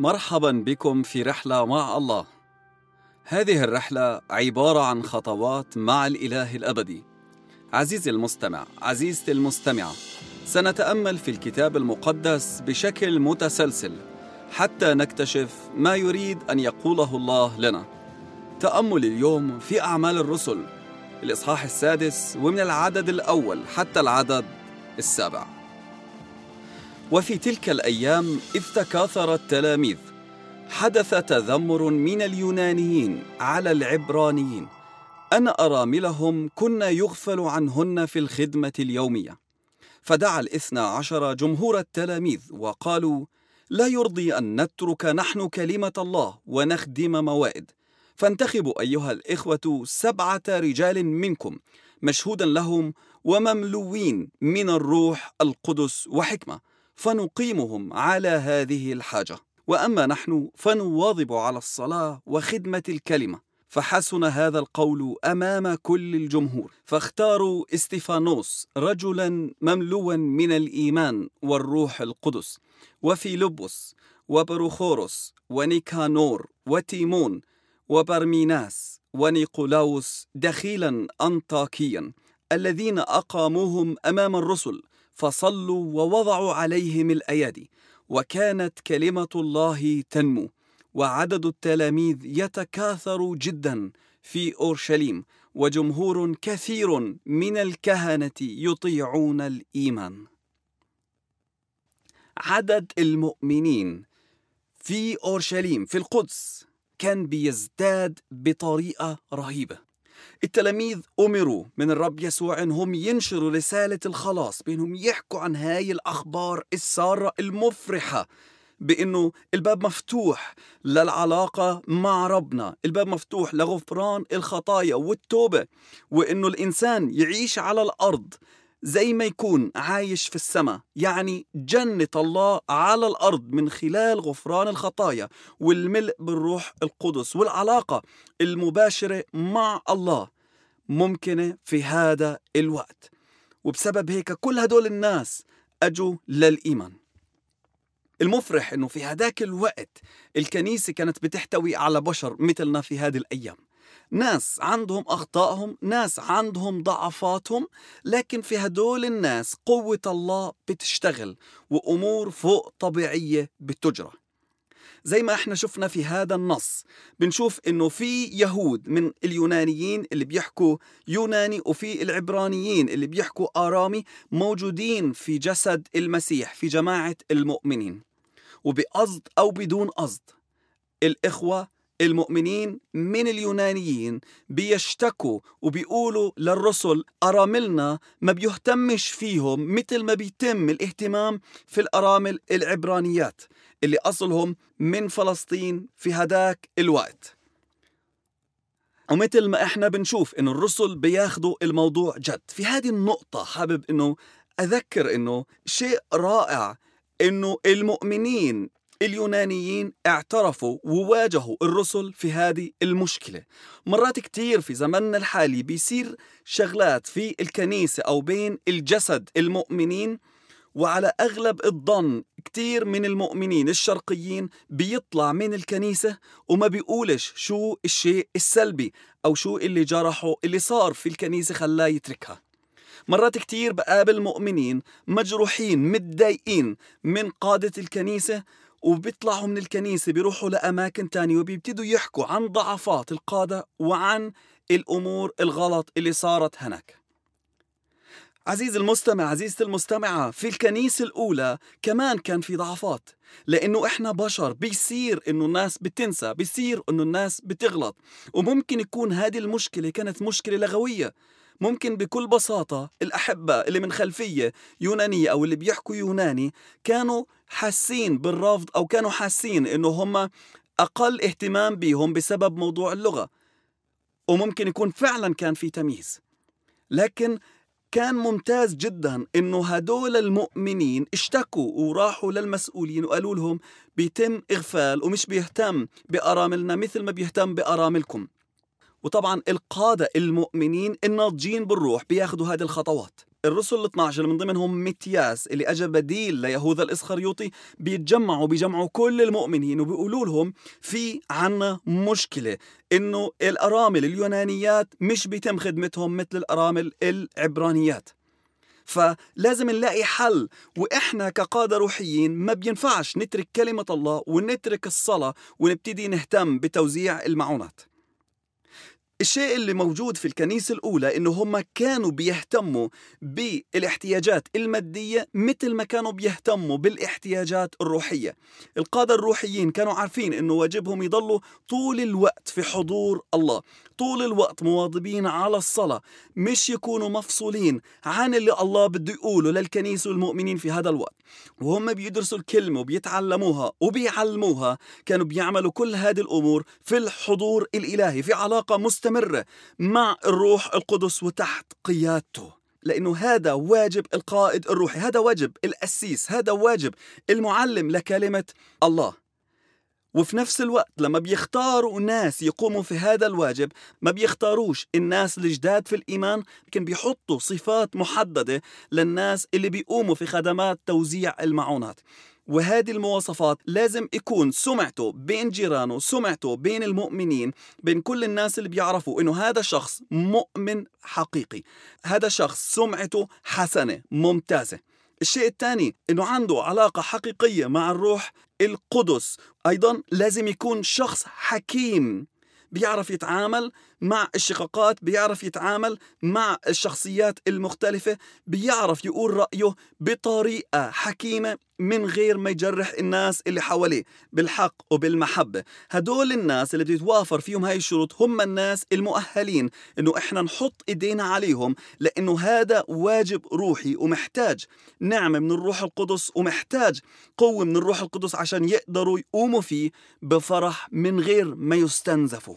مرحبا بكم في رحلة مع الله. هذه الرحلة عبارة عن خطوات مع الإله الأبدي. عزيزي المستمع، عزيزتي المستمعة، سنتأمل في الكتاب المقدس بشكل متسلسل حتى نكتشف ما يريد أن يقوله الله لنا. تأمل اليوم في أعمال الرسل، الإصحاح 6 ومن العدد الأول حتى العدد 7. وفي تلك الأيام إذ تكاثر التلاميذ حدث تذمر من اليونانيين على العبرانيين أن أراملهم كن يغفل عنهن في الخدمة اليومية. فدعا 12 جمهور التلاميذ وقالوا: لا يرضي أن نترك نحن كلمة الله ونخدم موائد، فانتخبوا أيها الإخوة 7 رجال منكم مشهودا لهم ومملوين من الروح القدس وحكمة، فنقيمهم على هذه الحاجة. وأما نحن فنواظب على الصلاة وخدمة الكلمة. فحسن هذا القول أمام كل الجمهور، فاختاروا استفانوس رجلا مملوا من الإيمان والروح القدس، وفيلبس وبروخوروس ونيكانور وتيمون وبرميناس ونيقولاوس دخيلا أنطاكيا، الذين أقاموهم أمام الرسل، فصلوا ووضعوا عليهم الأيادي، وكانت كلمة الله تنمو، وعدد التلاميذ يتكاثر جدا في أورشليم، وجمهور كثير من الكهنة يطيعون الإيمان. عدد المؤمنين في أورشليم في القدس كان بيزداد بطريقة رهيبة. التلاميذ أمروا من الرب يسوع أنهم ينشروا رسالة الخلاص، بأنهم يحكوا عن هاي الأخبار السارة المفرحة، بأنه الباب مفتوح للعلاقة مع ربنا، الباب مفتوح لغفران الخطايا والتوبة، وأنه الإنسان يعيش على الأرض زي ما يكون عايش في السماء، يعني جنة الله على الأرض من خلال غفران الخطايا والملء بالروح القدس والعلاقة المباشرة مع الله ممكنة في هذا الوقت. وبسبب هيك كل هدول الناس أجوا للإيمان. المفرح أنه في هذاك الوقت الكنيسة كانت بتحتوي على بشر مثلنا في هذه الأيام، ناس عندهم أخطائهم، ناس عندهم ضعفاتهم، لكن في هدول الناس قوة الله بتشتغل وأمور فوق طبيعية بتجرى. زي ما احنا شفنا في هذا النص، بنشوف انه في يهود من اليونانيين اللي بيحكوا يوناني، وفي العبرانيين اللي بيحكوا آرامي، موجودين في جسد المسيح في جماعة المؤمنين. وبقصد أو بدون قصد الإخوة المؤمنين من اليونانيين بيشتكوا وبيقولوا للرسل: أراملنا ما بيهتمش فيهم مثل ما بيتم الاهتمام في الأرامل العبرانيات اللي أصلهم من فلسطين في هداك الوقت. ومثل ما احنا بنشوف إنه الرسل بياخدوا الموضوع جد. في هذه النقطة حابب إنه أذكر إنه شيء رائع إنه المؤمنين اليونانيين اعترفوا وواجهوا الرسل في هذه المشكلة. مرات كتير في زمننا الحالي بيصير شغلات في الكنيسة أو بين الجسد المؤمنين، وعلى أغلب الظن كتير من المؤمنين الشرقيين بيطلع من الكنيسة وما بيقولش شو الشيء السلبي أو شو اللي جرحه اللي صار في الكنيسة خلاه يتركها. مرات كتير بقابل مؤمنين مجروحين متضايقين من قادة الكنيسة، وبيطلعوا من الكنيسة بيروحوا لأماكن تانية وبيبتدوا يحكوا عن ضعفات القادة وعن الأمور الغلط اللي صارت هناك. عزيز المستمع، عزيزتي المستمعة، في الكنيسة الأولى كمان كان في ضعفات، لأنه إحنا بشر، بيصير إنه الناس بتنسى، بيصير إنه الناس بتغلط، وممكن يكون هذه المشكلة كانت مشكلة لغوية. ممكن بكل بساطة الأحبة اللي من خلفية يونانية أو اللي بيحكوا يوناني كانوا حاسين بالرفض، أو كانوا حاسين إنه هم أقل اهتمام بيهم بسبب موضوع اللغة، وممكن يكون فعلا كان في تمييز. لكن كان ممتاز جدا إنه هدول المؤمنين اشتكوا وراحوا للمسؤولين وقالوا لهم بيتم إغفال ومش بيهتم بأراملنا مثل ما بيهتم بأراملكم. وطبعا القادة المؤمنين الناضجين بالروح بياخدوا هذه الخطوات. الرسل 12 من ضمنهم متياس اللي أجى بديل ليهوذا الإسخريوطي بيجمعوا كل المؤمنين وبيقولوا لهم في عنا مشكلة إنه الأرامل اليونانيات مش بيتم خدمتهم مثل الأرامل العبرانيات، فلازم نلاقي حل. وإحنا كقادة روحيين ما بينفعش نترك كلمة الله ونترك الصلاة ونبتدي نهتم بتوزيع المعونات. الشيء اللي موجود في الكنيسة الأولى إنه هم كانوا بيهتموا بالاحتياجات المادية مثل ما كانوا بيهتموا بالاحتياجات الروحية. القادة الروحيين كانوا عارفين إنه واجبهم يضلوا طول الوقت في حضور الله، طول الوقت مواظبين على الصلاة، مش يكونوا مفصولين عن اللي الله بده يقوله للكنيسة والمؤمنين في هذا الوقت. وهم بيدرسوا الكلمة وبيتعلموها وبيعلموها، كانوا بيعملوا كل هذه الأمور في الحضور الإلهي، في علاقة مستمرة مع الروح القدس وتحت قيادته، لأنه هذا واجب القائد الروحي، هذا واجب القسيس، هذا واجب المعلم لكلمة الله. وفي نفس الوقت لما بيختاروا ناس يقوموا في هذا الواجب ما بيختاروش الناس الجداد في الإيمان، لكن بيحطوا صفات محددة للناس اللي بيقوموا في خدمات توزيع المعونات. وهذه المواصفات لازم يكون سمعته بين جيرانه، سمعته بين المؤمنين، بين كل الناس اللي بيعرفوا إنه هذا شخص مؤمن حقيقي، هذا شخص سمعته حسنة ممتازة. الشيء الثاني إنه عنده علاقة حقيقية مع الروح القدس. أيضا لازم يكون شخص حكيم، بيعرف يتعامل مع الشقاقات، بيعرف يتعامل مع الشخصيات المختلفة، بيعرف يقول رأيه بطريقة حكيمة من غير ما يجرح الناس اللي حواليه، بالحق وبالمحبة. هدول الناس اللي بتتوافر فيهم هاي الشروط هم الناس المؤهلين إنه إحنا نحط إيدينا عليهم، لأنه هذا واجب روحي ومحتاج نعمة من الروح القدس ومحتاج قوة من الروح القدس عشان يقدروا يقوموا فيه بفرح من غير ما يستنزفوا.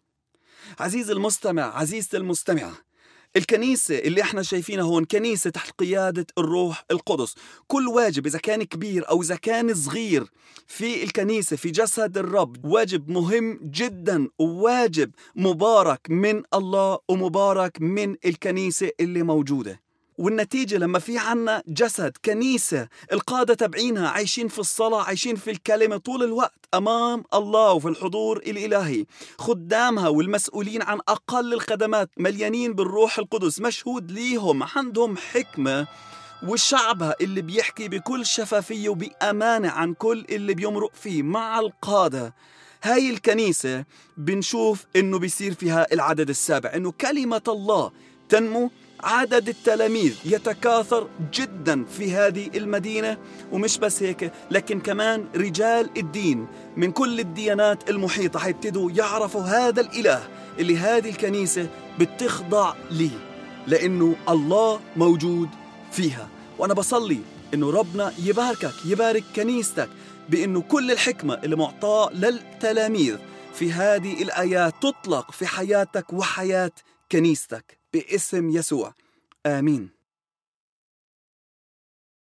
عزيزي المستمع، عزيزتي المستمعة، الكنيسة اللي احنا شايفينها هون كنيسة تحت قيادة الروح القدس. كل واجب إذا كان كبير أو إذا كان صغير في الكنيسة في جسد الرب واجب مهم جدا، وواجب مبارك من الله ومبارك من الكنيسة اللي موجودة. والنتيجة لما في عنا جسد كنيسة القادة تبعينها عايشين في الصلاة، عايشين في الكلمة طول الوقت أمام الله وفي الحضور الإلهي، خدامها والمسؤولين عن أقل الخدمات مليانين بالروح القدس، مشهود ليهم، عندهم حكمة، وشعبها اللي بيحكي بكل شفافية وبأمانة عن كل اللي بيمرق فيه مع القادة. هاي الكنيسة بنشوف إنه بيصير فيها العدد السابع، إنه كلمة الله تنمو، عدد التلاميذ يتكاثر جدا في هذه المدينة. ومش بس هيك، لكن كمان رجال الدين من كل الديانات المحيطة حيبتدوا يعرفوا هذا الإله اللي هذه الكنيسة بتخضع ليه، لأنه الله موجود فيها. وأنا بصلي إنه ربنا يباركك، يبارك كنيستك، بإنه كل الحكمة اللي معطاة للتلاميذ في هذه الآيات تطلق في حياتك وحياة كنيستك باسم يسوع، آمين.